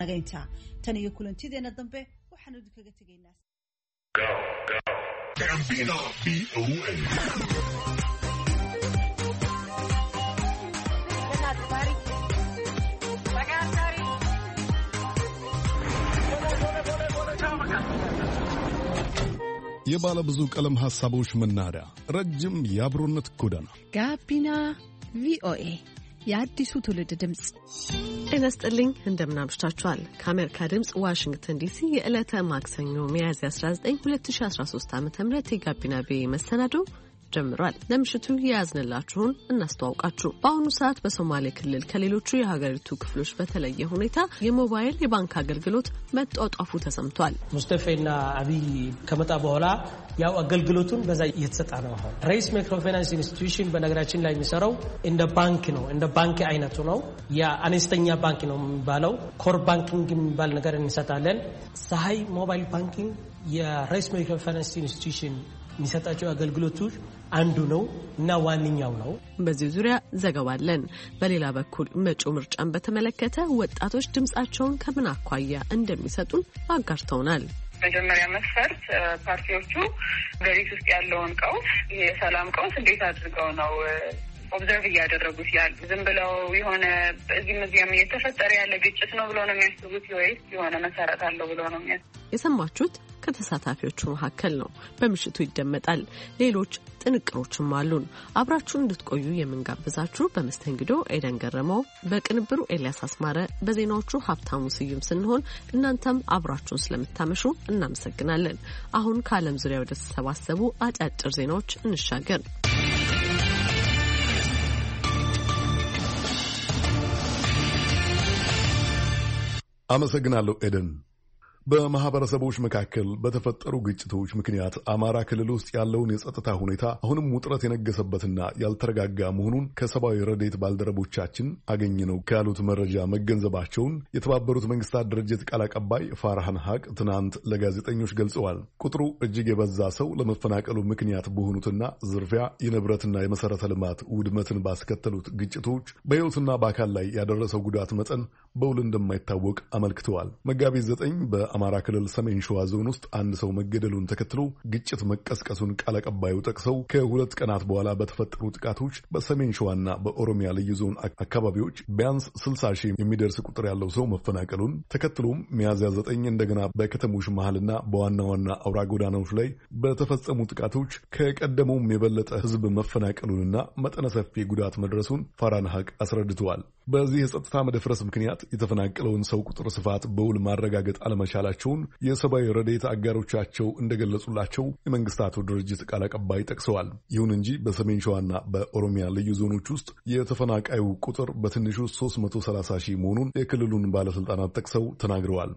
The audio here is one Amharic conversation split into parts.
Againta tan iyo kulantideena dambe waxaan idinkaga tagaynaa Gambino VOA የባለ ብዙ ቀለም ሐሳቦች መናኸሪያ ረጅም የአብሮነት ጎዳና ጋቢና ቪኦኤ የአዲሱ ትውልድ ድምጽ። ጤና ይስጥልኝ፣ እንደምናምሽታችኋል። ከአሜሪካ ድምጽ ዋሽንግተን ዲሲ የዕለተ ማክሰኞ ሚያዝያ 19 2013 ዓ.ም የጋቢና ቪኦኤ መሰናዶ ጀምሯል። ለምሽቱ የያዝንላችሁን እናስተዋውቃችሁ። በአሁኑ ሰዓት በሶማሌ ክልል ከሌሎቹ የሀገሪቱ ክፍሎች በተለየ ሁኔታ የሞባይል የባንክ አገልግሎት መጧጧፉ ተሰምቷል። ሙስጠፌና አብይ ከመጣ በኋላ ያው አገልግሎቱን በዛ እየተሰጣ ነው። አሁን ራይስ ማይክሮፋይናንስ ኢንስቲትዩሽን በነገራችን ላይ የሚሰራው እንደ ባንክ ነው፣ እንደ ባንክ አይነቱ ነው። የአነስተኛ ባንክ ነው የሚባለው። ኮር ባንኪንግ የሚባል ነገር እንሰጣለን። ፀሐይ ሞባይል ባንኪንግ የራይስ ማይክሮፋይናንስ ኢንስቲትዩሽን የሚሰጣቸው አገልግሎቶች አንዱ ነው እና ዋንኛው ነው። በዚህ ዙሪያ ዘገባ አለን። በሌላ በኩል መጪው ምርጫን በተመለከተ ወጣቶች ድምጻቸውን ከምን አኳያ እንደሚሰጡን አጋርተውናል። መጀመሪያ መስፈርት ፓርቲዎቹ ሀገሪቱ ውስጥ ያለውን ቀውስ፣ የሰላም ቀውስ እንዴት አድርገው ነው ኦብዘርቭ እያደረጉት ያሉ? ዝም ብለው የሆነ እዚህም እየተፈጠረ ያለ ግጭት ነው ብሎ ነው የሚያስቡት ወይስ የሆነ መሰረት አለው ብሎ ነው የሚያስቡት? የሰማችሁት ከተሳታፊዎቹ መካከል ነው። በምሽቱ ይደመጣል። ሌሎች ጥንቅሮችም አሉን። አብራችሁን እንድትቆዩ የምንጋብዛችሁ በመስተንግዶ ኤደን ገረመው፣ በቅንብሩ ኤልያስ አስማረ፣ በዜናዎቹ ሀብታሙ ስዩም ስንሆን እናንተም አብራችሁን ስለምታመሹ እናመሰግናለን። አሁን ከዓለም ዙሪያ ወደ ተሰባሰቡ አጫጭር ዜናዎች እንሻገር። አመሰግናለሁ ኤደን። በማህበረሰቦች መካከል በተፈጠሩ ግጭቶች ምክንያት አማራ ክልል ውስጥ ያለውን የጸጥታ ሁኔታ አሁንም ውጥረት የነገሰበትና ያልተረጋጋ መሆኑን ከሰብአዊ ረድኤት ባልደረቦቻችን አገኘ ነው ካሉት መረጃ መገንዘባቸውን የተባበሩት መንግስታት ድርጅት ቃል አቀባይ ፋርሃን ሀቅ ትናንት ለጋዜጠኞች ገልጸዋል። ቁጥሩ እጅግ የበዛ ሰው ለመፈናቀሉ ምክንያት በሆኑትና ዝርፊያ፣ የንብረትና የመሰረተ ልማት ውድመትን ባስከተሉት ግጭቶች በሕይወትና በአካል ላይ ያደረሰው ጉዳት መጠን በውል እንደማይታወቅ አመልክተዋል። መጋቢት 9 በአማራ ክልል ሰሜን ሸዋ ዞን ውስጥ አንድ ሰው መገደሉን ተከትሎ ግጭት መቀስቀሱን ቃል አቀባዩ ጠቅሰው ከ2 ቀናት በኋላ በተፈጠሩ ጥቃቶች በሰሜን ሸዋና በኦሮሚያ ልዩ ዞን አካባቢዎች ቢያንስ 60 ሺህ የሚደርስ ቁጥር ያለው ሰው መፈናቀሉን ተከትሎም ሚያዝያ 9 እንደገና በከተሞች መሃልና በዋና ዋና አውራ ጎዳናዎች ላይ በተፈጸሙ ጥቃቶች ከቀደመውም የበለጠ ሕዝብ መፈናቀሉንና መጠነ ሰፊ ጉዳት መድረሱን ፋርሃን ሀቅ አስረድተዋል። በዚህ የጸጥታ መደፍረስ ምክንያት የተፈናቀለውን ሰው ቁጥር ስፋት በውል ማረጋገጥ አለመቻላቸውን የሰብአዊ ረድኤት አጋሮቻቸው እንደገለጹላቸው የመንግስታቱ ድርጅት ቃል አቀባይ ጠቅሰዋል። ይሁን እንጂ በሰሜን ሸዋና በኦሮሚያ ልዩ ዞኖች ውስጥ የተፈናቃዩ ቁጥር በትንሹ 330 ሺህ መሆኑን የክልሉን ባለስልጣናት ጠቅሰው ተናግረዋል።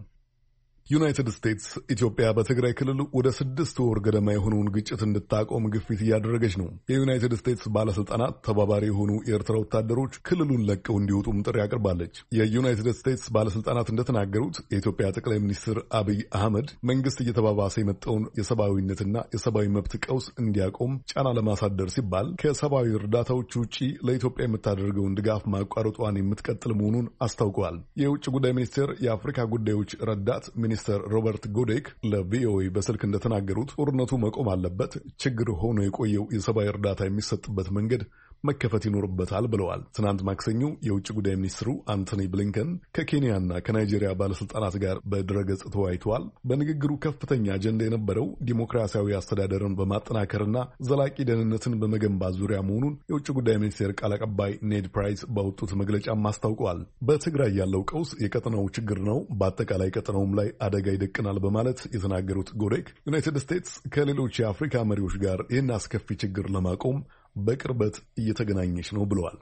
ዩናይትድ ስቴትስ ኢትዮጵያ በትግራይ ክልል ወደ 6 ወር ገደማ የሆነውን ግጭት እንድታቆም ግፊት እያደረገች ነው። የዩናይትድ ስቴትስ ባለስልጣናት ተባባሪ የሆኑ የኤርትራ ወታደሮች ክልሉን ለቀው እንዲወጡም ጥሪ አቅርባለች። የዩናይትድ ስቴትስ ባለስልጣናት እንደተናገሩት የኢትዮጵያ ጠቅላይ ሚኒስትር አብይ አህመድ መንግስት እየተባባሰ የመጣውን የሰብአዊነትና የሰብአዊ መብት ቀውስ እንዲያቆም ጫና ለማሳደር ሲባል ከሰብአዊ እርዳታዎች ውጪ ለኢትዮጵያ የምታደርገውን ድጋፍ ማቋረጧን የምትቀጥል መሆኑን አስታውቀዋል። የውጭ ጉዳይ ሚኒስቴር የአፍሪካ ጉዳዮች ረዳት ሚኒስትር ሮበርት ጎዴክ ለቪኦኤ በስልክ እንደተናገሩት ጦርነቱ መቆም አለበት፣ ችግር ሆኖ የቆየው የሰብአዊ እርዳታ የሚሰጥበት መንገድ መከፈት ይኖርበታል ብለዋል። ትናንት ማክሰኞ የውጭ ጉዳይ ሚኒስትሩ አንቶኒ ብሊንከን ከኬንያና ከናይጄሪያ ባለስልጣናት ጋር በድረገጽ ተወያይተዋል። በንግግሩ ከፍተኛ አጀንዳ የነበረው ዲሞክራሲያዊ አስተዳደርን በማጠናከርና ዘላቂ ደህንነትን በመገንባት ዙሪያ መሆኑን የውጭ ጉዳይ ሚኒስቴር ቃል አቀባይ ኔድ ፕራይስ ባወጡት መግለጫም አስታውቀዋል። በትግራይ ያለው ቀውስ የቀጠናው ችግር ነው፣ በአጠቃላይ ቀጠናውም ላይ አደጋ ይደቅናል በማለት የተናገሩት ጎዴክ ዩናይትድ ስቴትስ ከሌሎች የአፍሪካ መሪዎች ጋር ይህን አስከፊ ችግር ለማቆም በቅርበት እየተገናኘች ነው ብለዋል።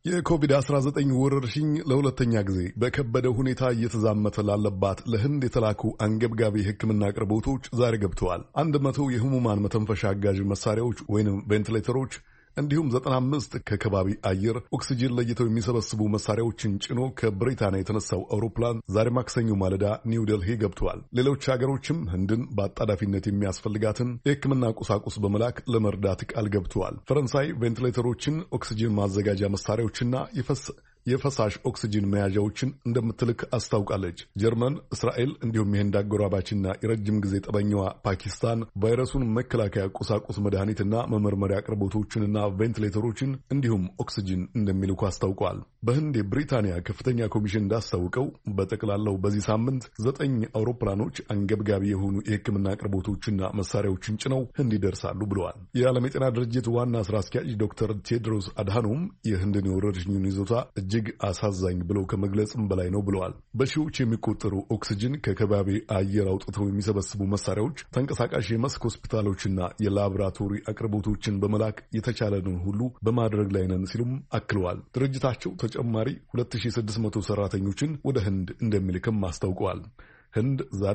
የኮቪድ-19 ወረርሽኝ ለሁለተኛ ጊዜ በከበደ ሁኔታ እየተዛመተ ላለባት ለህንድ የተላኩ አንገብጋቢ የሕክምና አቅርቦቶች ዛሬ ገብተዋል። 100 የህሙማን መተንፈሻ አጋዥ መሳሪያዎች ወይንም ቬንቲሌተሮች እንዲሁም 95 ከከባቢ አየር ኦክሲጅን ለይተው የሚሰበስቡ መሳሪያዎችን ጭኖ ከብሪታንያ የተነሳው አውሮፕላን ዛሬ ማክሰኞ ማለዳ ኒው ዴልሂ ገብተዋል። ሌሎች ሀገሮችም ህንድን በአጣዳፊነት የሚያስፈልጋትን የሕክምና ቁሳቁስ በመላክ ለመርዳት ቃል ገብተዋል። ፈረንሳይ ቬንቲሌተሮችን፣ ኦክሲጅን ማዘጋጃ መሳሪያዎችና የፈሳሽ ኦክሲጅን መያዣዎችን እንደምትልክ አስታውቃለች። ጀርመን፣ እስራኤል እንዲሁም የህንድ አጎራባችና የረጅም ጊዜ ጠበኛዋ ፓኪስታን ቫይረሱን መከላከያ ቁሳቁስ መድኃኒትና መመርመሪያ አቅርቦቶችንና ቬንቲሌተሮችን እንዲሁም ኦክሲጅን እንደሚልኩ አስታውቀዋል። በህንድ የብሪታንያ ከፍተኛ ኮሚሽን እንዳስታውቀው በጠቅላላው በዚህ ሳምንት 9 አውሮፕላኖች አንገብጋቢ የሆኑ የሕክምና አቅርቦቶችና መሳሪያዎችን ጭነው ህንድ ይደርሳሉ ብለዋል። የዓለም የጤና ድርጅት ዋና ስራ አስኪያጅ ዶክተር ቴድሮስ አድሃኖም የህንድን የወረርሽኙን ይዞታ እጅግ አሳዛኝ ብለው ከመግለጽም በላይ ነው ብለዋል። በሺዎች የሚቆጠሩ ኦክሲጅን ከከባቢ አየር አውጥተው የሚሰበስቡ መሳሪያዎች፣ ተንቀሳቃሽ የመስክ ሆስፒታሎችና የላቦራቶሪ አቅርቦቶችን በመላክ የተቻለንን ሁሉ በማድረግ ላይ ነን ሲሉም አክለዋል። ድርጅታቸው ተጨማሪ 2600 ሰራተኞችን ወደ ህንድ እንደሚልክም አስታውቀዋል። ህንድ ዛሬ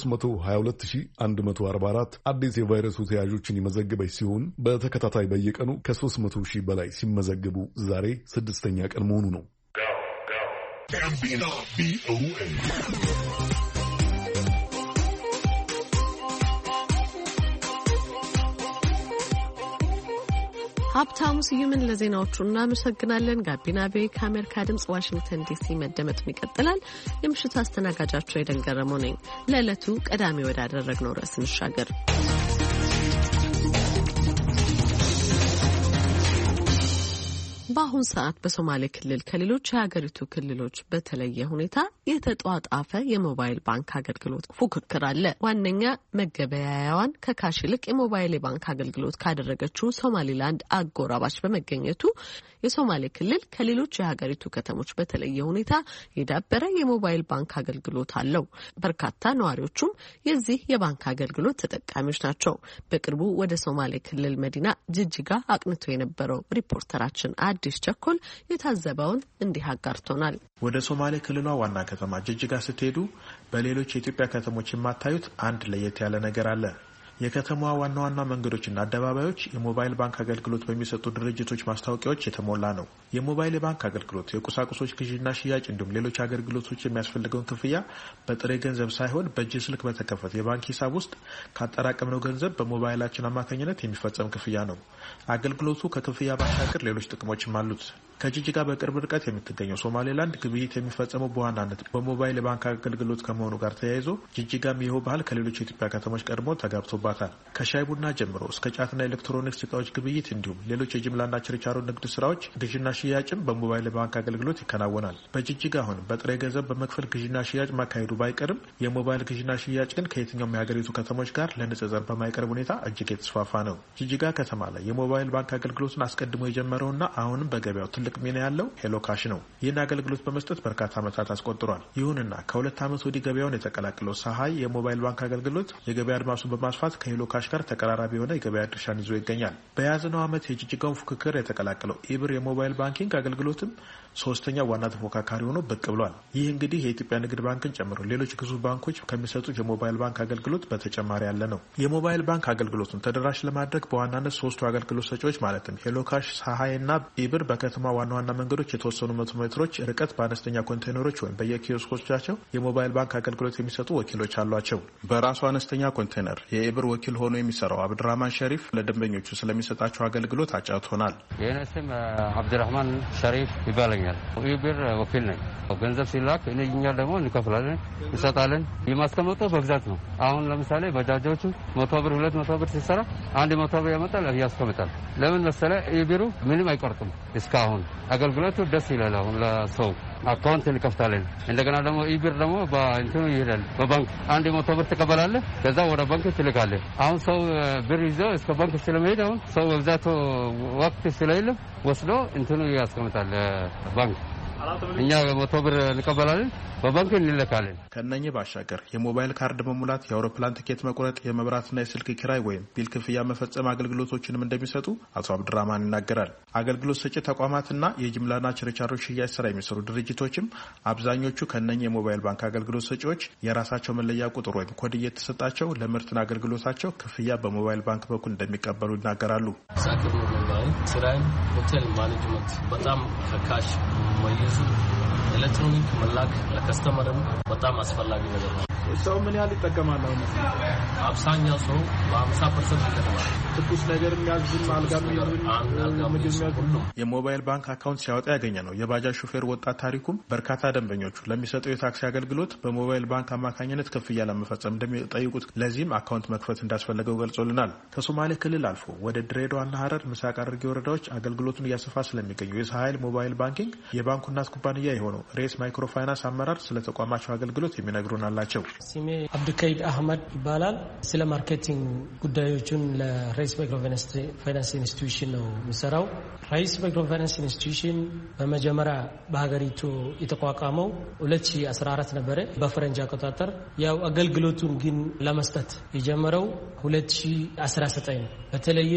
322144 አዲስ የቫይረሱ ተያዦችን የመዘገበች ሲሆን በተከታታይ በየቀኑ ከ300,000 በላይ ሲመዘገቡ ዛሬ 6ኛ ቀን መሆኑ ነው። ሀብታሙ ስዩምን ለዜናዎቹ እናመሰግናለን። ጋቢና ቤ ከአሜሪካ ድምጽ ዋሽንግተን ዲሲ መደመጡን ይቀጥላል። የምሽቱ አስተናጋጃቸው ኤደን ገረመው ነኝ። ለዕለቱ ቀዳሚ ወዳደረግነው ርዕስ እንሻገር። በአሁን ሰዓት በሶማሌ ክልል ከሌሎች የሀገሪቱ ክልሎች በተለየ ሁኔታ የተጧጣፈ የሞባይል ባንክ አገልግሎት ፉክክር አለ። ዋነኛ መገበያያዋን ከካሽ ይልቅ የሞባይል የባንክ አገልግሎት ካደረገችው ሶማሊላንድ አጎራባች በመገኘቱ የሶማሌ ክልል ከሌሎች የሀገሪቱ ከተሞች በተለየ ሁኔታ የዳበረ የሞባይል ባንክ አገልግሎት አለው። በርካታ ነዋሪዎቹም የዚህ የባንክ አገልግሎት ተጠቃሚዎች ናቸው። በቅርቡ ወደ ሶማሌ ክልል መዲና ጅጅጋ አቅንቶ የነበረው ሪፖርተራችን አዲስ ቸኮል የታዘበውን እንዲህ አጋርቶናል። ወደ ሶማሌ ክልሏ ዋና ከተማ ጅጅጋ ስትሄዱ በሌሎች የኢትዮጵያ ከተሞች የማታዩት አንድ ለየት ያለ ነገር አለ። የከተማዋ ዋና ዋና መንገዶችና አደባባዮች የሞባይል ባንክ አገልግሎት በሚሰጡ ድርጅቶች ማስታወቂያዎች የተሞላ ነው። የሞባይል ባንክ አገልግሎት የቁሳቁሶች ግዢና ሽያጭ እንዲሁም ሌሎች አገልግሎቶች የሚያስፈልገውን ክፍያ በጥሬ ገንዘብ ሳይሆን በእጅ ስልክ በተከፈተ የባንክ ሂሳብ ውስጥ ካጠራቀምነው ገንዘብ በሞባይላችን አማካኝነት የሚፈጸም ክፍያ ነው። አገልግሎቱ ከክፍያ ባሻገር ሌሎች ጥቅሞችም አሉት። ከጅጅጋ በቅርብ ርቀት የምትገኘው ሶማሌላንድ ግብይት የሚፈጸመው በዋናነት በሞባይል ባንክ አገልግሎት ከመሆኑ ጋር ተያይዞ ጅጅጋም ይኸው ባህል ከሌሎች የኢትዮጵያ ከተሞች ቀድሞ ተጋብቶባታል። ከሻይ ቡና ጀምሮ እስከ ጫትና ኤሌክትሮኒክስ እቃዎች ግብይት እንዲሁም ሌሎች የጅምላና ችርቻሮ ንግድ ስራዎች ግዥና ሽያጭም በሞባይል ባንክ አገልግሎት ይከናወናል። በጅጅጋ አሁን በጥሬ ገንዘብ በመክፈል ግዥና ሽያጭ ማካሄዱ ባይቀርም የሞባይል ግዥና ሽያጭ ግን ከየትኛውም የሀገሪቱ ከተሞች ጋር ለንጽጽር በማይቀርብ ሁኔታ እጅግ የተስፋፋ ነው። ጅጅጋ ከተማ ላይ የሞባይል ባንክ አገልግሎትን አስቀድሞ የጀመረውና አሁንም በገበያው ትልቅ ሚና ያለው ሄሎ ካሽ ነው። ይህን አገልግሎት በመስጠት በርካታ ዓመታት አስቆጥሯል። ይሁንና ከ2 ዓመት ወዲህ ገበያውን የተቀላቀለው ሳሃይ የሞባይል ባንክ አገልግሎት የገበያ አድማሱን በማስፋት ከሄሎ ካሽ ጋር ተቀራራቢ የሆነ የገበያ ድርሻን ይዞ ይገኛል። በያዝነው ዓመት የጅጅጋውን ፉክክር የተቀላቀለው ኢብር የሞባይል ባንኪንግ አገልግሎትም 3ኛ ዋና ተፎካካሪ ሆኖ ብቅ ብሏል። ይህ እንግዲህ የኢትዮጵያ ንግድ ባንክን ጨምሮ ሌሎች ግዙፍ ባንኮች ከሚሰጡት የሞባይል ባንክ አገልግሎት በተጨማሪ ያለ ነው። የሞባይል ባንክ አገልግሎቱን ተደራሽ ለማድረግ በዋናነት 3ቱ አገልግሎት ሰጪዎች ማለትም ሄሎ ካሽ፣ ሳሃይ እና ኢብር በከተማ ዋና ዋና መንገዶች የተወሰኑ 100 ሜትሮች ርቀት በአነስተኛ ኮንቴነሮች ወይም በየኪዮስኮቻቸው የሞባይል ባንክ አገልግሎት የሚሰጡ ወኪሎች አሏቸው። በራሱ አነስተኛ ኮንቴነር የኢብር ወኪል ሆኖ የሚሰራው አብድራህማን ሸሪፍ ለደንበኞቹ ስለሚሰጣቸው አገልግሎት አጫውቶናል። የኔ ስም አብድራህማን ሸሪፍ ይባላል። ኢብር ወኪል ነኝ። ገንዘብ ሲላክ እኛ ደግሞ እንከፍላለን፣ እንሰጣለን። የማስቀመጠው በግዛት ነው። አሁን ለምሳሌ ባጃጆቹ 100 ብር 200 ብር ሲሰራ 100 ብር ያመጣል ያስቀምጣል። ለምን መሰለ ኢብሩ ምንም አይቆርጥም። እስካሁን አገልግሎቱ ደስ ይላል። አሁን ለሰው አካውንት እንከፍታለን። እንደገና ደግሞ ኢብር ደግሞ በእንትኑ ይሄዳል። በባንክ 100 ብር ትቀበላለህ፣ ከዛ ወደ ባንክ ትልካለህ። አሁን ሰው ብር ይዞ እስከ ባንክ ስለመሄድ አሁን ሰው በብዛት ወቅት ስለሌለ ወስዶ እንትኑ ያስቀምጣል ባንክ። እኛ 100 ብር እንቀበላለን፣ በባንክ እንልካለን። ከነኚህ ባሻገር የሞባይል ካርድ መሙላት፣ የአውሮፕላን ትኬት መቁረጥ፣ የመብራትና የስልክ ኪራይ ወይም ቢል ክፍያ መፈጸም አገልግሎቶችንም እንደሚሰጡ አቶ አብድራህማን ይናገራል። አገልግሎት ሰጪ ተቋማትና የጅምላና ችርቻሮ ሽያጭ ስራ የሚሰሩ ድርጅቶችም አብዛኞቹ ከነኚህ የሞባይል ባንክ አገልግሎት ሰጪዎች የራሳቸው መለያ ቁጥር ወይም ኮድ እየተሰጣቸው ለምርትና አገልግሎታቸው ክፍያ በሞባይል ባንክ በኩል እንደሚቀበሉ ይናገራሉ። ስራዬም ሆቴል ማኔጅመንት በጣም ከካሽ መይዙ ኤሌክትሮኒክ መላክ ለከስተመርም በጣም አስፈላጊ ነገር ነው። ሰው ምን ያህል ይጠቀማል? አብዛኛው ሰው 50% ይጠቀማል። ትኩስ ነገር የሚያዝም አልጋም ይዝም የሞባይል ባንክ አካውንት ሲያወጣ ያገኘ ነው። የባጃጅ ሹፌር ወጣት ታሪኩም በርካታ ደንበኞቹ ለሚሰጠው የታክሲ አገልግሎት በሞባይል ባንክ አማካኝነት ክፍያ ለመፈጸም እንደሚጠይቁት ለዚህም አካውንት መክፈት እንዳስፈለገው ገልጾልናል። ከሶማሌ ክልል አልፎ ወደ ድሬዳዋና ሐረር ምስራቅ ሐረርጌ ወረዳዎች አገልግሎቱን እያሰፋ ስለሚገኘው የሳህል ሞባይል ባንኪንግ የባንኩ እናት ኩባንያ የሆነው ሬስ ማይክሮ ፋይናንስ አመራር ስለ ተቋማቸው አገልግሎት የሚነግሩን አላቸው። ስሜ አብዱልከይድ አህመድ ይባላል። ስለ ማርኬቲንግ ጉዳዮችን ለሬስ ማይክሮ ፋይናንስ ኢንስቲትዩሽን ነው የሚሰራው። ሬስ ማይክሮ ፋይናንስ ኢንስቲትዩሽን በመጀመሪያ በሀገሪቱ የተቋቋመው 2014 ነበረ በፈረንጅ አቆጣጠር። ያው አገልግሎቱን ግን ለመስጠት የጀመረው 2019 ነው። በተለየ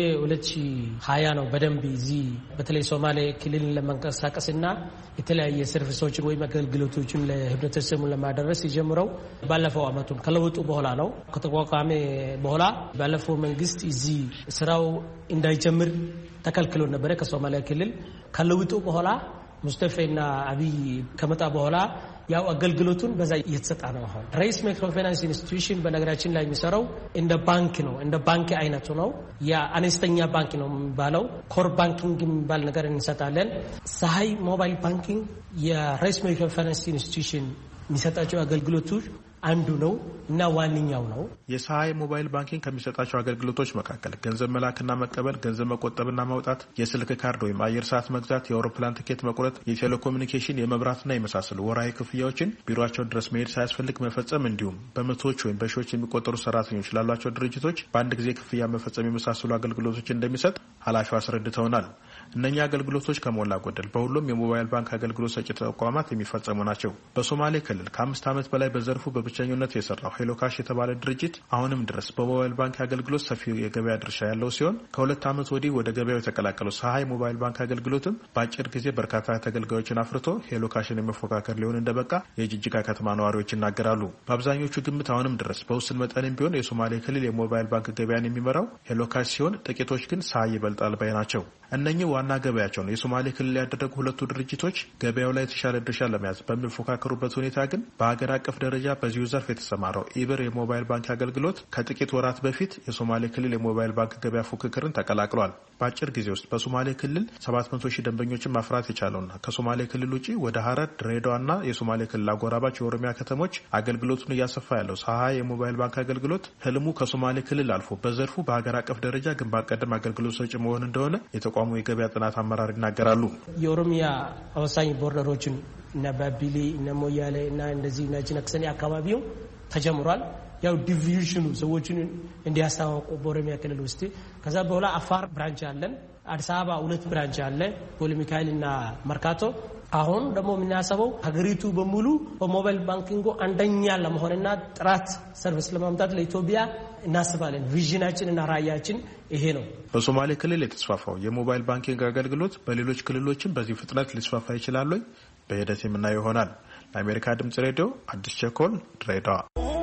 2020 ነው በደንብ እዚህ በተለይ ሶማሌ ክልልን ለመንቀሳቀስና የተለያየ ሰርቪሶችን ወይም አገልግሎቶችን ለህብረተሰቡ ለማድረስ የጀመረው ባለፈው አመቱን ከለውጡ በኋላ ነው። ከተቋቋመ በኋላ ባለፈው መንግስት እዚህ ስራው እንዳይጀምር ተከልክሎ ነበረ ከሶማሊያ ክልል። ከለውጡ በኋላ ሙስጠፋና አብይ ከመጣ በኋላ ያው አገልግሎቱን በዛ እየተሰጣ ነው። አሁን ሬስ ማይክሮ ፋይናንስ ኢንስቲትዩሽን በነገራችን ላይ የሚሰራው እንደ ባንክ ነው። እንደ ባንክ አይነቱ ነው። ያ አነስተኛ ባንክ ነው የሚባለው። ኮር ባንኪንግ የሚባል ነገር እንሰጣለን። ሳሃይ ሞባይል ባንኪንግ የሬስ ማይክሮ ፋይናንስ ኢንስቲትዩሽን የሚሰጣቸው አገልግሎቶች አንዱ ነው እና ዋንኛው ነው። የሳሃይ ሞባይል ባንኪንግ ከሚሰጣቸው አገልግሎቶች መካከል ገንዘብ መላክና መቀበል፣ ገንዘብ መቆጠብና ማውጣት፣ የስልክ ካርድ ወይም አየር ሰዓት መግዛት፣ የአውሮፕላን ትኬት መቁረጥ፣ የቴሌኮሙኒኬሽን፣ የመብራትና የመሳሰሉ ወርሃዊ ክፍያዎችን ቢሮአቸው ድረስ መሄድ ሳያስፈልግ መፈጸም እንዲሁም በመቶዎች ወይም በሺዎች የሚቆጠሩ ሰራተኞች ላሏቸው ድርጅቶች በአንድ ጊዜ ክፍያ መፈጸም የመሳሰሉ አገልግሎቶች እንደሚሰጥ ኃላፊው አስረድተውናል። እነኛ አገልግሎቶች ከሞላ ጎደል በሁሉም የሞባይል ባንክ አገልግሎት ሰጪ ተቋማት የሚፈጸሙ ናቸው። በሶማሌ ክልል ከ5 ዓመት በላይ በዘርፉ በብቸኝነት የሰራው ሄሎካሽ የተባለ ድርጅት አሁንም ድረስ በሞባይል ባንክ አገልግሎት ሰፊ የገበያ ድርሻ ያለው ሲሆን ከ2 ዓመት ወዲህ ወደ ገበያው የተቀላቀለው ሳሃይ ሞባይል ባንክ አገልግሎትም በአጭር ጊዜ በርካታ ተገልጋዮችን አፍርቶ ሄሎካሽን የመፎካከር ሊሆን እንደበቃ የጅጅጋ ከተማ ነዋሪዎች ይናገራሉ። በአብዛኞቹ ግምት አሁንም ድረስ በውስን መጠንም ቢሆን የሶማሌ ክልል የሞባይል ባንክ ገበያን የሚመራው ሄሎካሽ ሲሆን ጥቂቶች ግን ሳሃይ ይበልጣል ባይ ናቸው። እነኚህ ዋና ገበያቸው ነው የሶማሌ ክልል ያደረጉ ሁለቱ ድርጅቶች ገበያው ላይ የተሻለ ድርሻ ለመያዝ በሚፎካከሩበት ሁኔታ ግን በሀገር አቀፍ ደረጃ በዚሁ ዘርፍ የተሰማራው ኢብር የሞባይል ባንክ አገልግሎት ከጥቂት ወራት በፊት የሶማሌ ክልል የሞባይል ባንክ ገበያ ፉክክርን ተቀላቅሏል። በአጭር ጊዜ ውስጥ በሶማሌ ክልል 700,000 ደንበኞችን ማፍራት የቻለውና ከሶማሌ ክልል ውጪ ወደ ሐረር፣ ድሬዳዋና የሶማሌ ክልል አጎራባች የኦሮሚያ ከተሞች አገልግሎቱን እያሰፋ ያለው ሳሃይ የሞባይል ባንክ አገልግሎት ህልሙ ከሶማሌ ክልል አልፎ በዘርፉ በሀገር አቀፍ ደረጃ ግንባር ቀደም አገልግሎት ሰጪ መሆን እንደሆነ የተቋሙ የገበያ ጥናት አመራር ይናገራሉ። የኦሮሚያ አወሳኝ ቦርደሮችን እና ባቢሊ እና ሞያሌ እና እንደዚህ ነጅነክሰኒ አካባቢው ተጀምሯል። ያው ዲቪዥኑ ሰዎችን እንዲያስተዋውቁ በኦሮሚያ ክልል ውስጥ ከዛ በኋላ አፋር ብራንች አለን። አዲስ አበባ 2 ብራንች አለ፣ ፖሊ ሚካኤል እና መርካቶ። አሁን ደግሞ የምናስበው ሀገሪቱ በሙሉ በሞባይል ባንኪንግ አንደኛ ለመሆንና ጥራት ሰርቪስ ለማምጣት ለኢትዮጵያ እናስባለን። ቪዥናችን እና ራዕያችን ይሄ ነው። በሶማሌ ክልል የተስፋፋው የሞባይል ባንኪንግ አገልግሎት በሌሎች ክልሎችም በዚህ ፍጥነት ሊስፋፋ ይችላል ወይ? በሂደት የምናየው ይሆናል። ለአሜሪካ ድምጽ ሬዲዮ አዲስ ቸኮል ድሬዳዋ።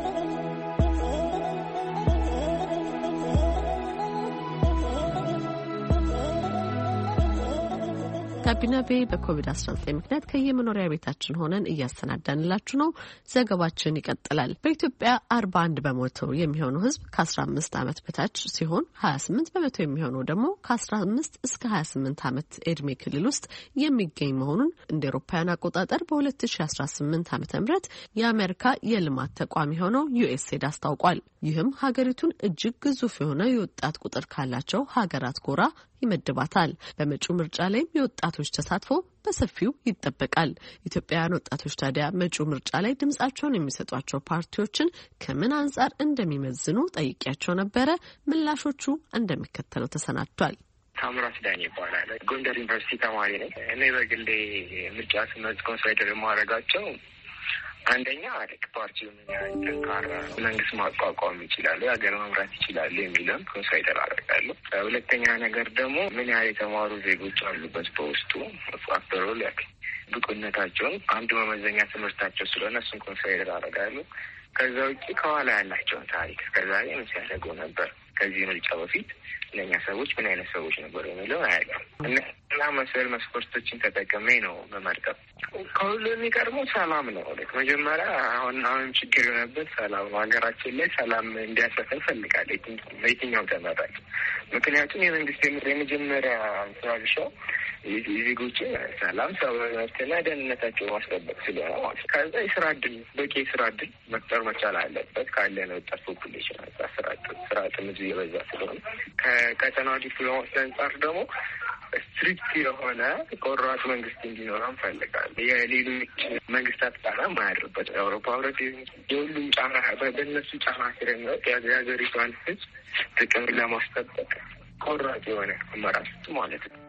ጋቢና ቤ በኮቪድ-19 ምክንያት ከየመኖሪያ ቤታችን ሆነን እያሰናዳንላችሁ ነው። ዘገባችን ይቀጥላል። በኢትዮጵያ 41 በመቶ የሚሆነው ሕዝብ ከ15 ዓመት በታች ሲሆን 28 በመቶ የሚሆነው ደግሞ ከ15 እስከ 28 ዓመት ዕድሜ ክልል ውስጥ የሚገኝ መሆኑን እንደ አውሮፓውያን አቆጣጠር በ2018 ዓ.ም የአሜሪካ የልማት ተቋም የሆነው ዩኤስኤድ አስታውቋል። ይህም ሀገሪቱን እጅግ ግዙፍ የሆነ የወጣት ቁጥር ካላቸው ሀገራት ጎራ ይመድባታል። በመጪው ምርጫ ላይም የወጣቶች ተሳትፎ በሰፊው ይጠበቃል። ኢትዮጵያውያን ወጣቶች ታዲያ መጪው ምርጫ ላይ ድምጻቸውን የሚሰጧቸው ፓርቲዎችን ከምን አንጻር እንደሚመዝኑ ጠይቄያቸው ነበረ። ምላሾቹ እንደሚከተለው ተሰናድቷል። ታምራት ዳኝ ይባላል። ጎንደር ዩኒቨርሲቲ ተማሪ ነኝ። እኔ በግሌ ምርጫ ስመዝ ኮንሳይደር የማደርጋቸው አንደኛ ፓርቲው ምን ያህል ጠንካራ መንግስት ማቋቋም ይችላሉ፣ የሀገር መምራት ይችላሉ የሚለውን ኮንሳይደር አደርጋለሁ። ሁለተኛ ነገር ደግሞ ምን ያህል የተማሩ ዜጎች አሉበት በውስጡ ፋክተሮል ብቁነታቸውን አንዱ መመዘኛ ትምህርታቸው ስለሆነ እሱን ኮንሳይደር አደርጋለሁ። ከዛ ውጭ ከኋላ ያላቸውን ታሪክ እስከዛሬ ምን ሲያደርጉ ነበር፣ ከዚህ ምርጫ በፊት ለኛ ሰዎች ምን አይነት ሰዎች ነበሩ የሚለው አያውቅም እና መሰል መስፈርቶችን ተጠቅሜ ነው መመርጠብ። ከሁሉ የሚቀርበው ሰላም ነው። መጀመሪያ አሁን ችግር የሆነበት ሰላም ነው። ሀገራችን ላይ ሰላም እንዲያሰፍን ፈልጋለሁ በየትኛው ተመራጭ። ምክንያቱም የመንግስት የመጀመሪያ ስራ ድርሻው የዜጎችን ሰላም፣ ሰብአዊ መብትና ደህንነታቸው ማስጠበቅ ስለሆነ ማለት ከዛ የስራ እድል በቂ የስራ እድል መፍጠር መቻል አለበት። ካለን ወጣት ፖፑሌሽን ስራ አጥነት እየበዛ ስለሆነ ከቀጠናው ዲፕሎማሲ አንጻር ደግሞ ስትሪክት የሆነ ቆራጥ መንግስት እንዲኖረው እንፈልጋለን። የሌሎች መንግስታት ጫና ማያድርበት የአውሮፓ ህብረት የሁሉም ጫና በእነሱ ጫና ስር የሚወጥ የሀገሪቷን ህዝብ ጥቅም ለማስጠበቅ ቆራጥ የሆነ አመራር ማለት ነው።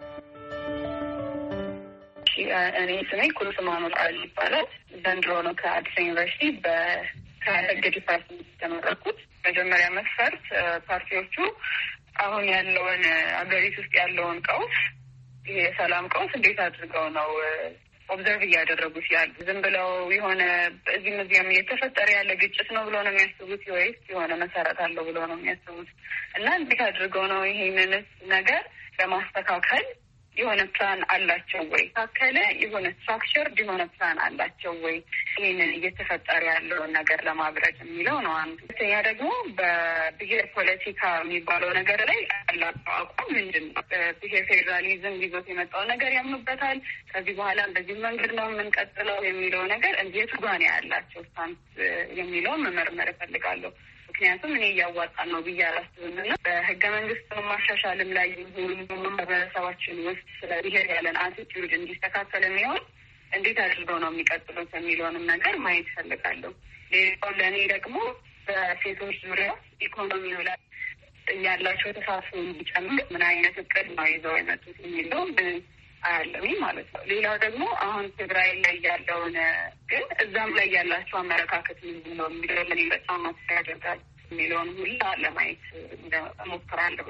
እኔ ስሜ ኩልስማኖ ቃል ይባላል። ዘንድሮ ነው ከአዲስ ዩኒቨርሲቲ ከህግ ዲፓርትመንት የተመረኩት። መጀመሪያ መስፈርት ፓርቲዎቹ አሁን ያለውን አገሪቱ ውስጥ ያለውን ቀውስ ይሄ የሰላም ቀውስ እንዴት አድርገው ነው ኦብዘርቭ እያደረጉት ያሉ? ዝም ብለው የሆነ እዚህም እየተፈጠረ ያለ ግጭት ነው ብሎ ነው የሚያስቡት ወይስ የሆነ መሰረት አለው ብሎ ነው የሚያስቡት? እና እንዴት አድርገው ነው ይሄንን ነገር ለማስተካከል የሆነ ፕላን አላቸው ወይ? ታከለ የሆነ ስትራክቸር የሆነ ፕላን አላቸው ወይ? ይህንን እየተፈጠረ ያለውን ነገር ለማብረድ የሚለው ነው አንዱ። ሁለተኛ ደግሞ በብሔር ፖለቲካ የሚባለው ነገር ላይ ያላቸው አቋም ምንድን ነው? ብሔር ፌዴራሊዝም ይዞት የመጣው ነገር ያምኑበታል? ከዚህ በኋላ በዚህ መንገድ ነው የምንቀጥለው የሚለው ነገር እንዴት ጋር ነው ያላቸው ስታንስ የሚለውን መመርመር እፈልጋለሁ። ምክንያቱም እኔ እያዋጣን ነው ብዬ አላስብም እና በህገ መንግስት ማሻሻልም ላይ ይሁን ማህበረሰባችን ውስጥ ስለ ብሔር ያለን አቲቲዩድ እንዲስተካከል የሚሆን እንዴት አድርገው ነው የሚቀጥሉት የሚለውንም ነገር ማየት እፈልጋለሁ። ሌላው ለእኔ ደግሞ በሴቶች ዙሪያ ኢኮኖሚው ላይ ያላቸው ተሳትፎ እንዲጨምር ምን አይነት እቅድ ነው ይዘው የመጡት የሚለው አያለኝ ማለት ነው። ሌላው ደግሞ አሁን ትግራይ ላይ ያለውን ግን እዛም ላይ ያላቸው አመለካከት ምንድን ነው የሚለው ለኔ በጣም ማስፈያ ያደርጋል የሚለውን ሁላ ለማየት እሞክራለሁ።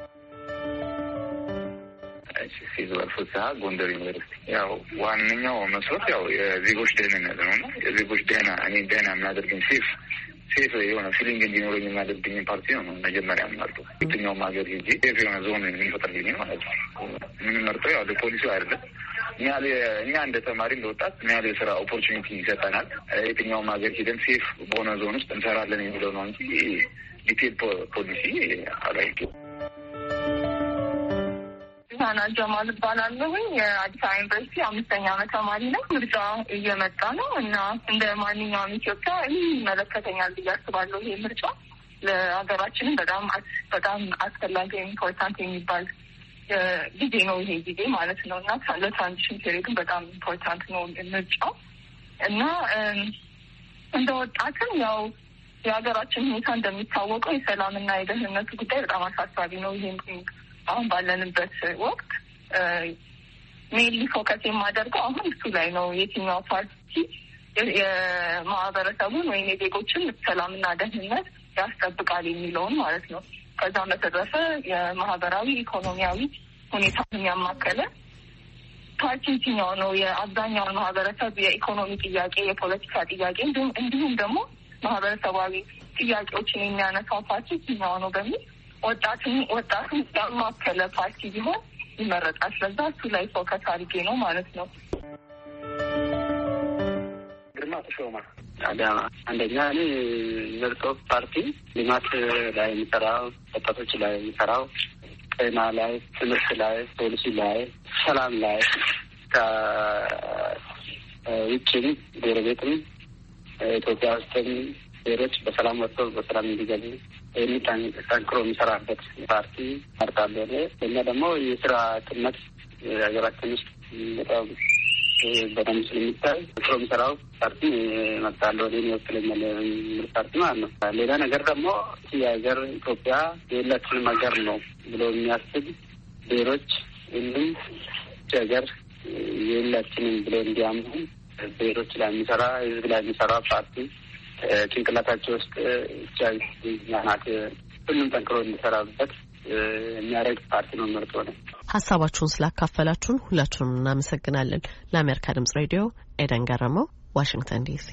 ሲዝዋል ፍስሀ ጎንደር ዩኒቨርሲቲ። ያው ዋነኛው መስሎት ያው የዜጎች ደህንነት ነው እና የዜጎች ደህና የሚያደርግኝ ሴፍ የሆነ ፊሊንግ እንዲኖረኝ የሚያደርግኝ ፓርቲ ነው መጀመሪያ የምመርጠው። የትኛውም ሀገር ሄጄ ሴፍ የሆነ ዞን የሚፈጥርልኝ ማለት ነው የምንመርጠው። ያው ለፖሊሲው አይደለም እኛ እንደ ተማሪ እንደ ወጣት ምን ያህል የስራ ኦፖርቹኒቲ ይሰጠናል፣ የትኛውም ሀገር ሄደን ሴፍ በሆነ ዞን ውስጥ እንሰራለን የሚለው ነው እንጂ ዲቴል ፖሊሲ አላይም። ሳና ጀማል እባላለሁኝ። የአዲስ አበባ ዩኒቨርሲቲ 5ኛ ዓመት ተማሪ ነኝ። ምርጫ እየመጣ ነው እና እንደ ማንኛውም ኢትዮጵያ ይመለከተኛል ብዬ አስባለሁ። ይሄ ምርጫ ለሀገራችንም በጣም አስፈላጊ ኢምፖርታንት የሚባል ጊዜ ነው ይሄ ጊዜ ማለት ነው እና ለትራንዚሽን ፔሪድም በጣም ኢምፖርታንት ነው ምርጫው እና እንደ ወጣትም ያው የሀገራችን ሁኔታ እንደሚታወቀው የሰላምና የደህንነቱ ጉዳይ በጣም አሳሳቢ ነው። ይሄም አሁን ባለንበት ወቅት ሜንሊ ፎከስ የማደርገው አሁን እሱ ላይ ነው። የትኛው ፓርቲ የማህበረሰቡን ወይም የዜጎችን ሰላምና ደህንነት ያስጠብቃል የሚለውን ማለት ነው። ከዛም በተረፈ የማህበራዊ ኢኮኖሚያዊ ሁኔታን ያማከለ ፓርቲ የትኛው ነው የአብዛኛውን ማህበረሰብ የኢኮኖሚ ጥያቄ፣ የፖለቲካ ጥያቄ እንዲሁም ደግሞ ማህበረሰባዊ ጥያቄዎችን የሚያነሳው ፓርቲ የትኛው ነው በሚል ወጣቱን ያማከለ ፓርቲ ቢሆን ይመረጣል። ስለዛ እሱ ላይ ፎከስ አድርጌ ነው ማለት ነው። ግርማ ተሾማ አዳማ። አንደኛ እኔ ምርጫው ፓርቲ ልማት ላይ የሚሰራው፣ ወጣቶች ላይ የሚሰራው፣ ጤና ላይ፣ ትምህርት ላይ፣ ፖሊሲ ላይ፣ ሰላም ላይ ከውጭም ጎረቤትም ኢትዮጵያ ውስጥም ሌሎች በሰላም ወጥተው በሰላም እንዲገኙ ጠንክሮ የሚሰራበት ፓርቲ መርጣለሁ። እኛ ደግሞ የስራ አጥነት ሀገራችን ውስጥ በጣም በደንብ ስለሚታይ ጠንክሮ የሚሰራው ፓርቲ መርጣለሁ። እኔ ይወክለኛል ፓርቲ ማለት ነው። ሌላ ነገር ደግሞ የሀገር ኢትዮጵያ የሁላችንም ሀገር ነው ብሎ የሚያስብ ብሔሮች ሁሉም ሀገር የሁላችንም ብሎ እንዲያምኑ ብሔሮች ላይ የሚሰራ ህዝብ ላይ የሚሰራ ፓርቲ ጭንቅላታቸው ውስጥ ናት ሁሉም ጠንክሮ እንዲሰራበት የሚያደርግ ፓርቲ ነው መርጦ ነው። ሀሳባችሁን ስላካፈላችሁን ሁላችሁንም እናመሰግናለን። ለአሜሪካ ድምጽ ሬዲዮ ኤደን ገረመው፣ ዋሽንግተን ዲሲ።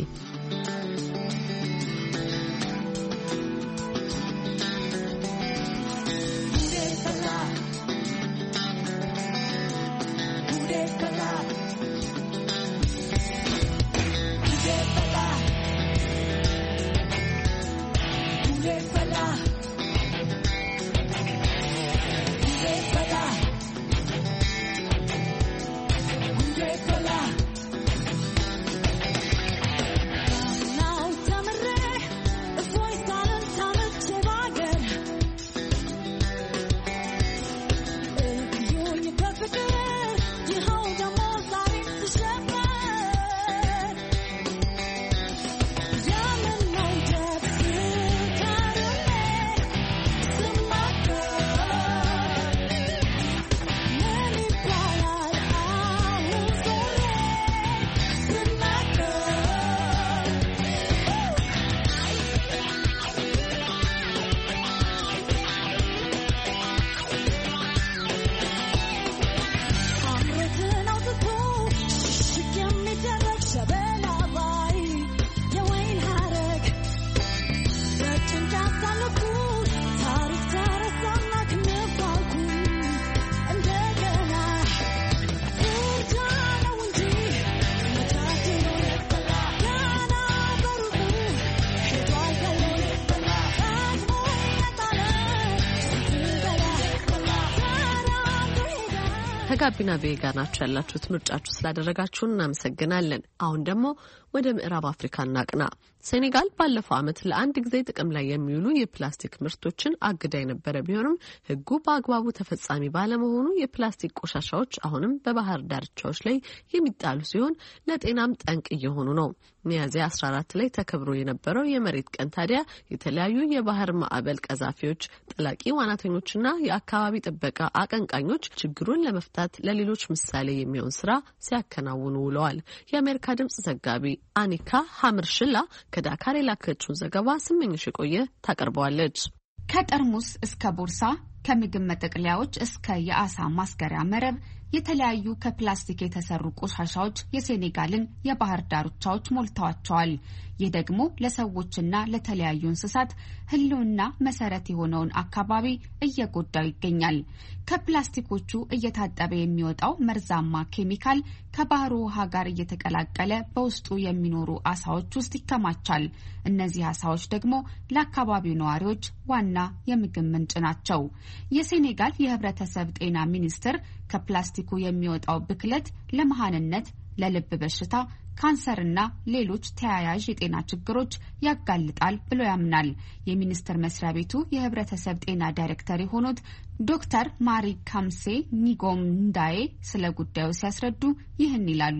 ከጋቢና ቬጋ ናችሁ ያላችሁት ምርጫችሁ ስላደረጋችሁን እናመሰግናለን። አሁን ደግሞ ወደ ምዕራብ አፍሪካ እናቅና። ሴኔጋል ባለፈው ዓመት ለአንድ ጊዜ ጥቅም ላይ የሚውሉ የፕላስቲክ ምርቶችን አግዳ የነበረ ቢሆንም ሕጉ በአግባቡ ተፈጻሚ ባለመሆኑ የፕላስቲክ ቆሻሻዎች አሁንም በባህር ዳርቻዎች ላይ የሚጣሉ ሲሆን ለጤናም ጠንቅ እየሆኑ ነው። ሚያዝያ 14 ላይ ተከብሮ የነበረው የመሬት ቀን ታዲያ የተለያዩ የባህር ማዕበል ቀዛፊዎች፣ ጠላቂ ዋናተኞችና የአካባቢ ጥበቃ አቀንቃኞች ችግሩን ለመፍታት ለሌሎች ምሳሌ የሚሆን ስራ ሲያከናውኑ ውለዋል። የአሜሪካ ድምጽ ዘጋቢ አኒካ ሀምርሽላ ከዳካር የላከችውን ዘገባ ስመኝሽ የቆየ ታቀርበዋለች። ከጠርሙስ እስከ ቦርሳ፣ ከምግብ መጠቅለያዎች እስከ የአሳ ማስገሪያ መረብ የተለያዩ ከፕላስቲክ የተሰሩ ቆሻሻዎች የሴኔጋልን የባህር ዳርቻዎች ሞልተዋቸዋል። ይህ ደግሞ ለሰዎችና ለተለያዩ እንስሳት ሕልውና መሰረት የሆነውን አካባቢ እየጎዳው ይገኛል። ከፕላስቲኮቹ እየታጠበ የሚወጣው መርዛማ ኬሚካል ከባህሩ ውሃ ጋር እየተቀላቀለ በውስጡ የሚኖሩ አሳዎች ውስጥ ይከማቻል። እነዚህ አሳዎች ደግሞ ለአካባቢው ነዋሪዎች ዋና የምግብ ምንጭ ናቸው። የሴኔጋል የህብረተሰብ ጤና ሚኒስቴር ከፕላስቲኩ የሚወጣው ብክለት ለመሃንነት፣ ለልብ በሽታ፣ ካንሰርና ሌሎች ተያያዥ የጤና ችግሮች ያጋልጣል ብሎ ያምናል። የሚኒስቴር መስሪያ ቤቱ የህብረተሰብ ጤና ዳይሬክተር የሆኑት ዶክተር ማሪ ካምሴ ኒጎም እንዳዬ ስለ ጉዳዩ ሲያስረዱ ይህን ይላሉ።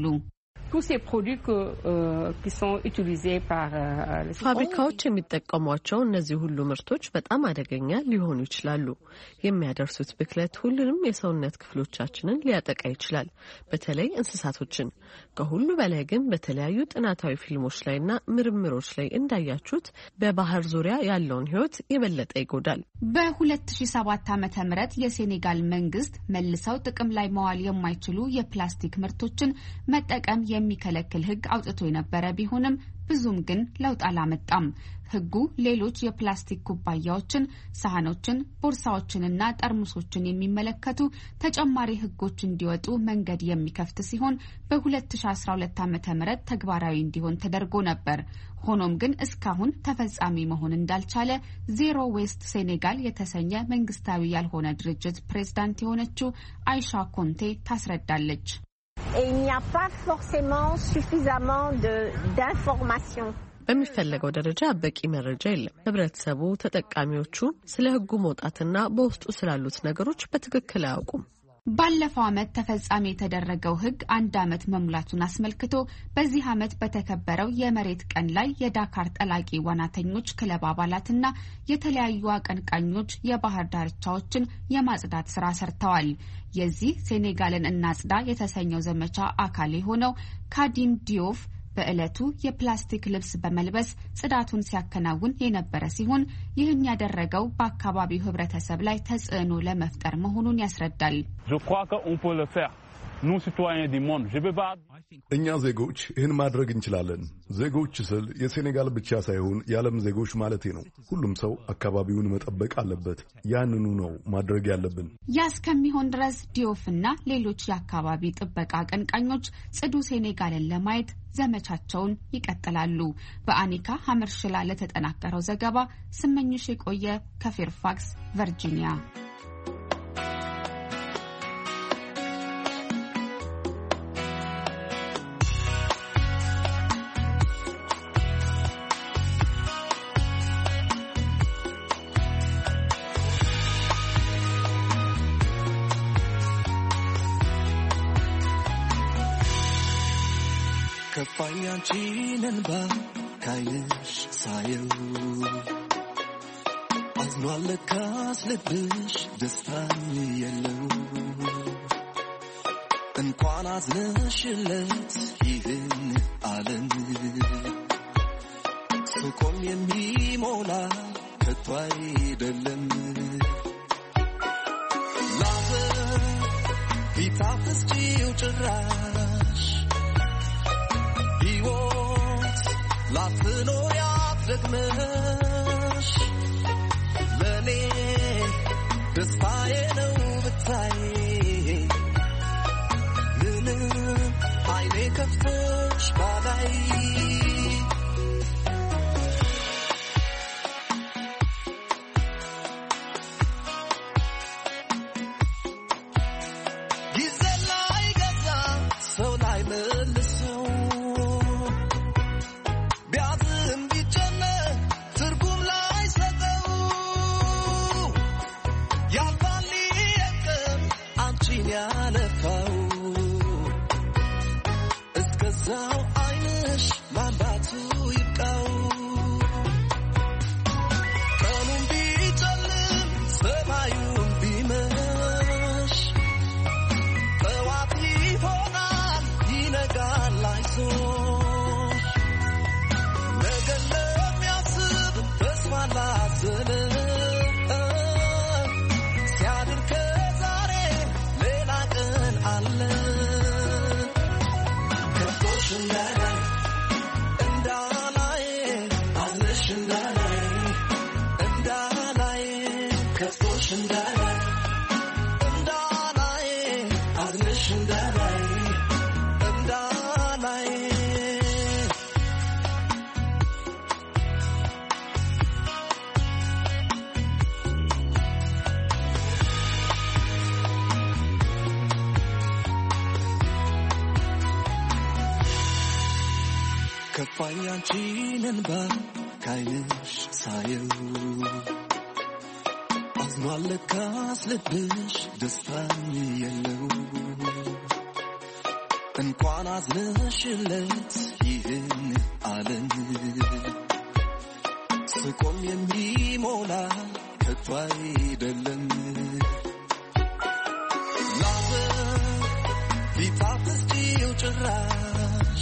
ፋብሪካዎች የሚጠቀሟቸው እነዚህ ሁሉ ምርቶች በጣም አደገኛ ሊሆኑ ይችላሉ። የሚያደርሱት ብክለት ሁሉንም የሰውነት ክፍሎቻችንን ሊያጠቃ ይችላል፣ በተለይ እንስሳቶችን። ከሁሉ በላይ ግን በተለያዩ ጥናታዊ ፊልሞች ላይና ምርምሮች ላይ እንዳያችሁት በባህር ዙሪያ ያለውን ሕይወት የበለጠ ይጎዳል። በ2007 ዓ.ም የሴኔጋል መንግስት መልሰው ጥቅም ላይ መዋል የማይችሉ የፕላስቲክ ምርቶችን መጠቀም የሚከለክል ሕግ አውጥቶ የነበረ ቢሆንም ብዙም ግን ለውጥ አላመጣም። ሕጉ ሌሎች የፕላስቲክ ኩባያዎችን፣ ሳህኖችን፣ ቦርሳዎችንና ጠርሙሶችን የሚመለከቱ ተጨማሪ ሕጎች እንዲወጡ መንገድ የሚከፍት ሲሆን በ2012 ዓ.ም ተግባራዊ እንዲሆን ተደርጎ ነበር። ሆኖም ግን እስካሁን ተፈጻሚ መሆን እንዳልቻለ ዜሮ ዌስት ሴኔጋል የተሰኘ መንግስታዊ ያልሆነ ድርጅት ፕሬዝዳንት የሆነችው አይሻ ኮንቴ ታስረዳለች። በሚፈለገው ደረጃ በቂ መረጃ የለም። ህብረተሰቡ፣ ተጠቃሚዎቹ ስለ ሕጉ መውጣትና በውስጡ ስላሉት ነገሮች በትክክል አያውቁም። ባለፈው ዓመት ተፈጻሚ የተደረገው ሕግ 1 ዓመት መሙላቱን አስመልክቶ በዚህ ዓመት በተከበረው የመሬት ቀን ላይ የዳካር ጠላቂ ዋናተኞች ክለብ አባላትና የተለያዩ አቀንቃኞች የባህር ዳርቻዎችን የማጽዳት ስራ ሰርተዋል። የዚህ ሴኔጋልን እናጽዳ የተሰኘው ዘመቻ አካል የሆነው ካዲም ዲዮፍ በዕለቱ የፕላስቲክ ልብስ በመልበስ ጽዳቱን ሲያከናውን የነበረ ሲሆን ይህን ያደረገው በአካባቢው ህብረተሰብ ላይ ተጽዕኖ ለመፍጠር መሆኑን ያስረዳል። እኛ ዜጎች ይህን ማድረግ እንችላለን። ዜጎች ስል የሴኔጋል ብቻ ሳይሆን የዓለም ዜጎች ማለቴ ነው። ሁሉም ሰው አካባቢውን መጠበቅ አለበት። ያንኑ ነው ማድረግ ያለብን። ያ እስከሚሆን ድረስ ዲዮፍና ሌሎች የአካባቢ ጥበቃ አቀንቃኞች ጽዱ ሴኔጋልን ለማየት ዘመቻቸውን ይቀጥላሉ። በአኒካ ሀመርሽላ ለተጠናቀረው ዘገባ ስመኝሽ የቆየ ከፌርፋክስ ቨርጂኒያ። ከፋኛንቺንን ባካይሽ ሳየው አዝኗል ለካስ ልብሽ ደስታን የለው እንኳን አዝነሽለት ይህን ዓለም ስቆም የሚሞላ ከቶ አይደለም ላዘን ቢታፍስጪው ጭራሽ ላትኖሪያት ደግመሽ ለኔ ደስታዬ ነው ብታይ ምንም አይኔ ከፍቶሽ ባላይ ጊዜ ከፋያንቺንን ባካይንሽ ሳየው አዝኗለካስ ልብሽ ደስታኝ የለው እንኳን አዝነሽለት ይህን ዓለም ስቆም የሚሞላ ከቶ አይደለም ላዘን ቢታፍስጪው ጭራሽ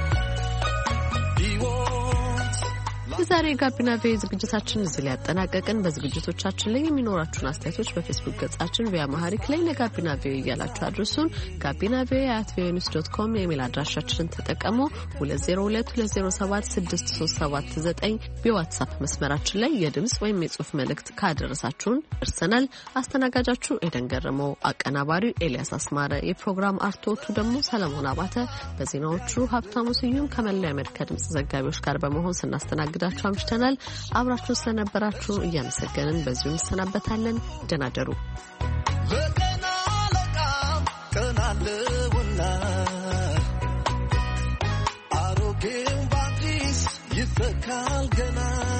የዛሬ ጋቢና ቪኦኤ ዝግጅታችን እዚህ ላይ ያጠናቀቅን። በዝግጅቶቻችን ላይ የሚኖራችሁን አስተያየቶች በፌስቡክ ገጻችን ቪኦኤ ላይ ለጋቢና ቪኦኤ እያላችሁ አድርሱን። ጋቢና ቪኦኤ@voanews.com የኢሜል አድራሻችንን ተጠቀሙ። 2022076379 በዋትስአፕ መስመራችን ላይ የድምጽ ወይም የጽሁፍ መልእክት ካደረሳችሁን እርሰናል። አስተናጋጃችሁ ኤደን ገረመው፣ አቀናባሪው ኤልያስ አስማረ፣ የፕሮግራም አርቶቱ ደግሞ ሰለሞን አባተ፣ በዜናዎቹ ሀብታሙ ስዩም ከመላው የአሜሪካ ድምጽ ዘጋቢዎች ጋር በመሆን ስናስተናግዳችሁ አምሽተናል። አብራችሁን ስለነበራችሁ እያመሰገንን በዚሁ እንሰናበታለን። ደህና ደሩ። አሮጌው ባዲስ ይተካል ገና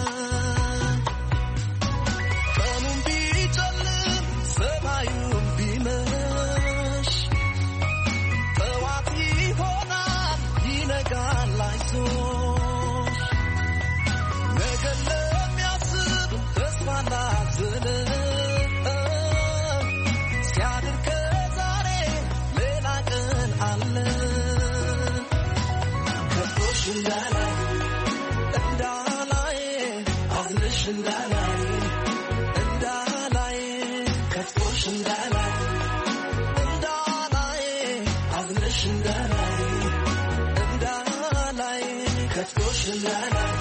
ቀኑን ቢጨልም ሰማዩን ቢመሽ ጠዋት ይሆናል ይነጋል አይዞህ Let's go,